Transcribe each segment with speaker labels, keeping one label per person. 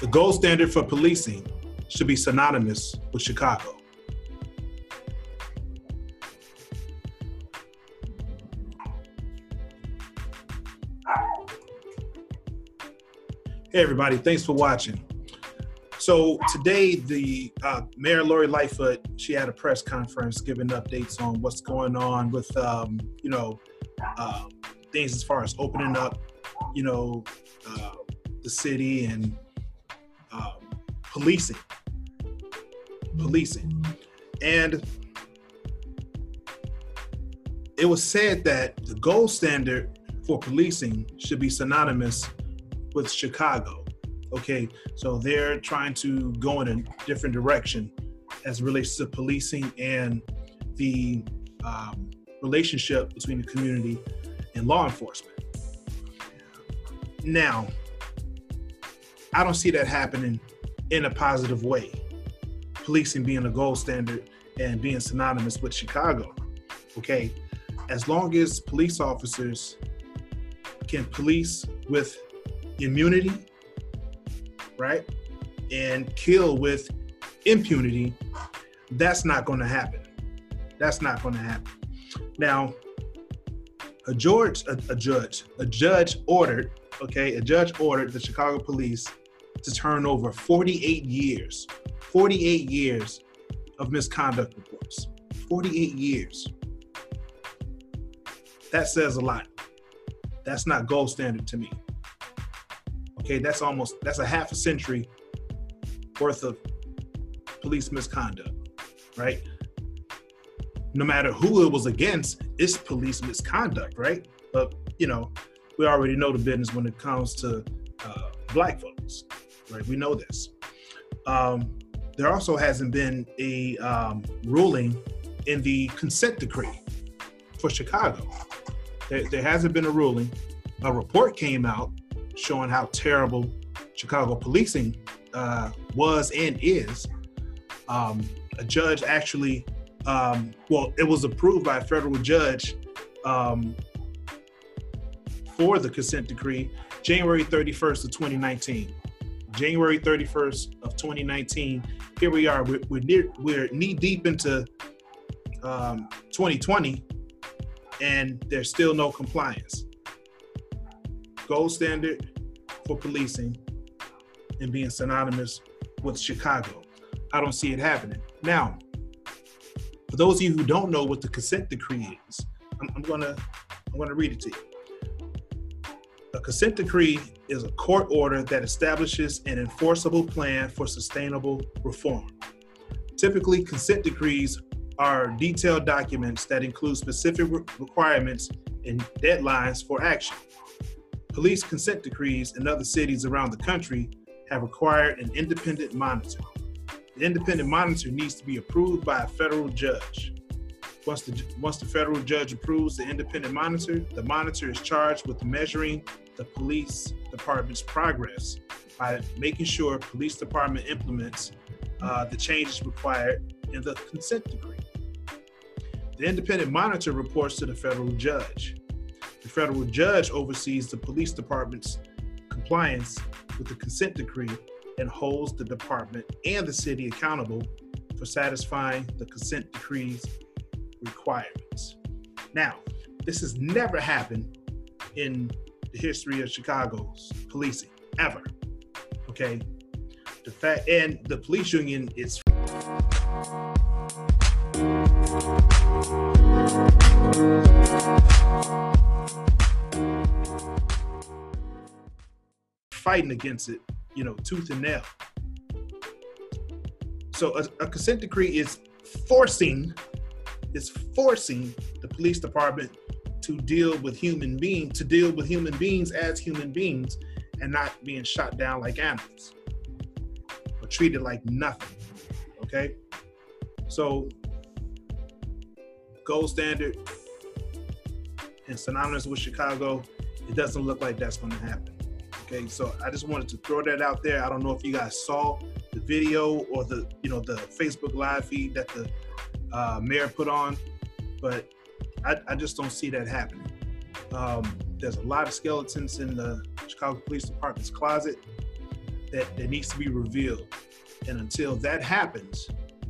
Speaker 1: The gold standard for policing should be synonymous with Chicago. Hey everybody, thanks for watching. So today the Mayor Lori Lightfoot, she had a press conference giving updates on what's going on with things as far as opening up, the city and policing. And it was said that the gold standard for policing should be synonymous with Chicago. Okay, so they're trying to go in a different direction as it relates to policing and the relationship between the community and law enforcement. Now, I don't see that happening in a positive way. Policing being a gold standard and being synonymous with Chicago. Okay, as long as police officers can police with immunity, right, and kill with impunity, that's not going to happen. That's not going to happen. Now, a judge ordered the Chicago police to turn over 48 years of misconduct reports. 48 years. That says a lot. That's not gold standard to me. Okay, that's a half a century worth of police misconduct, right? No matter who it was against, it's police misconduct, right? But, we already know the business when it comes to Black folks, right? We know this. There also hasn't been a ruling in the consent decree for Chicago. There hasn't been a ruling. A report came out showing how terrible Chicago policing was and is. A judge actually, it was approved by a federal judge for the consent decree January 31st of 2019. January 31st of 2019. Here we are. We're knee deep into 2020, and there's still no compliance. Gold standard for policing and being synonymous with Chicago. I don't see it happening. Now, for those of you who don't know what the consent decree is, I'm gonna read it to you. A consent decree is a court order that establishes an enforceable plan for sustainable reform. Typically, consent decrees are detailed documents that include specific requirements and deadlines for action. Police consent decrees in other cities around the country have required an independent monitor. The independent monitor needs to be approved by a federal judge. Once the federal judge approves the independent monitor, the monitor is charged with measuring the police department's progress by making sure police department implements the changes required in the consent decree. The independent monitor reports to the federal judge. The federal judge oversees the police department's compliance with the consent decree and holds the department and the city accountable for satisfying the consent decree's requirements. Now, this has never happened in the history of Chicago's policing, ever. Okay? And the police union is fighting against it, tooth and nail. So a consent decree is forcing the police department to deal with human beings as human beings and not being shot down like animals or treated like nothing. Okay? So gold standard and synonymous with Chicago, it doesn't look like that's going to happen. Okay, so I just wanted to throw that out there. I don't know if you guys saw the video or the Facebook live feed that the mayor put on, but I just don't see that happening. There's a lot of skeletons in the Chicago Police Department's closet, that needs to be revealed. And until that happens,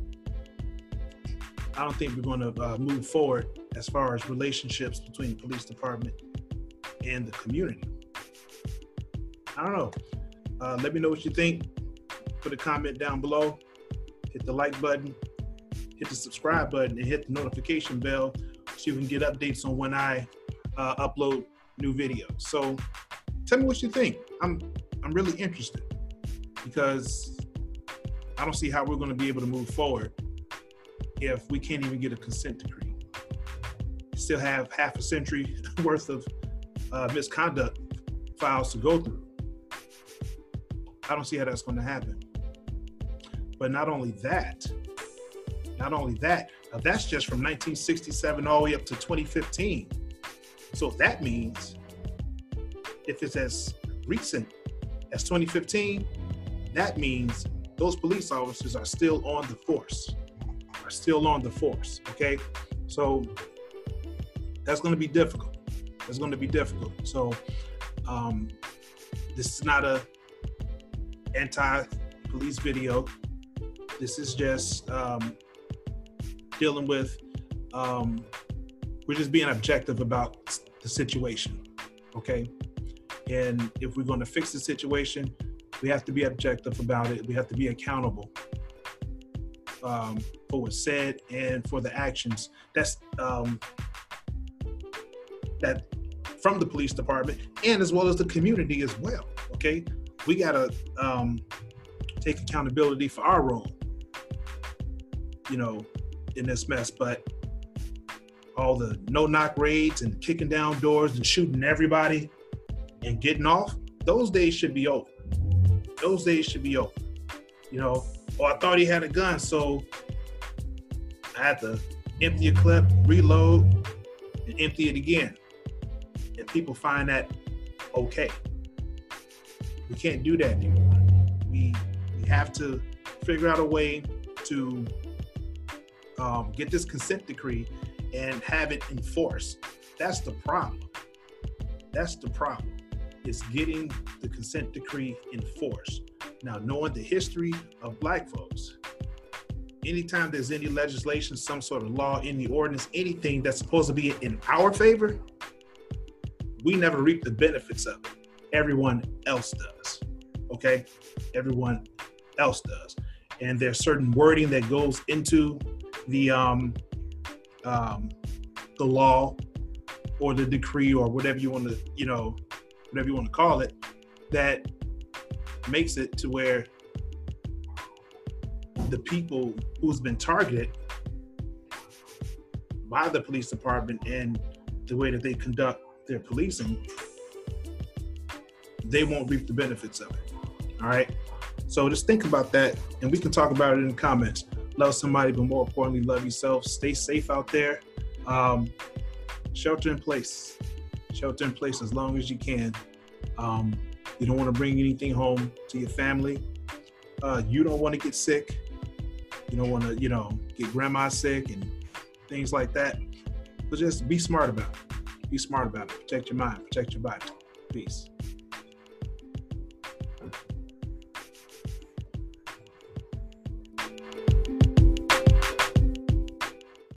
Speaker 1: I don't think we're going to move forward as far as relationships between the police department and the community. I don't know. Let me know what you think. Put a comment down below. Hit the like button, hit the subscribe button, and hit the notification bell so you can get updates on when I upload new videos. So tell me what you think. I'm really interested, because I don't see how we're going to be able to move forward if we can't even get a consent decree. We still have half a century worth of misconduct files to go through. I don't see how that's going to happen. But not only that, now that's just from 1967 all the way up to 2015. So that means if it's as recent as 2015, that means those police officers are still on the force, okay? So that's going to be difficult. So this is not a anti-police video. This is just dealing with, we're just being objective about the situation, okay? And if we're going to fix the situation, we have to be objective about it. We have to be accountable for what's said and for the actions that's that from the police department, and as well as the community as well, okay? We got to take accountability for our role, you know, in this mess. But all the no-knock raids and kicking down doors and shooting everybody and getting off, those days should be over. Those days should be over. You know, oh, I thought he had a gun, so I had to empty a clip, reload, and empty it again. And people find that okay. We can't do that anymore. We have to figure out a way to get this consent decree and have it enforced. That's the problem. It's getting the consent decree enforced. Now, knowing the history of Black folks, anytime there's any legislation, some sort of law, any ordinance, anything that's supposed to be in our favor, we never reap the benefits of it. Everyone else does, okay? Everyone else does. And there's certain wording that goes into the law or the decree or whatever you want to, you know, whatever you want to call it, that makes it to where the people who's been targeted by the police department and the way that they conduct their policing, they won't reap the benefits of it. All right. So just think about that, and we can talk about it in the comments. Love somebody, but more importantly, love yourself. Stay safe out there. Shelter in place. Shelter in place as long as you can. You don't want to bring anything home to your family. You don't want to get sick. You don't want to, you know, get grandma sick and things like that. But just be smart about it. Be smart about it. Protect your mind. Protect your body. Peace.